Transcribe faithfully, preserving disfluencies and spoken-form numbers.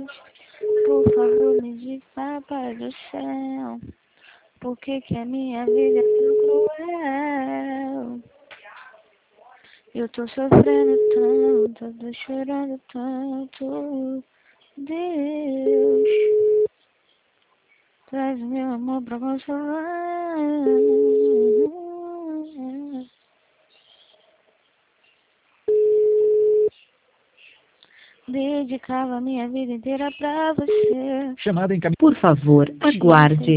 Por favor, me diz, papai do céu, por que que a minha vida é tão cruel? Eu tô sofrendo tanto, tô chorando tanto. Deus, traz meu amor pra consolar. Dedicava minha vida inteira pra você. Chamada em Por favor, aguarde.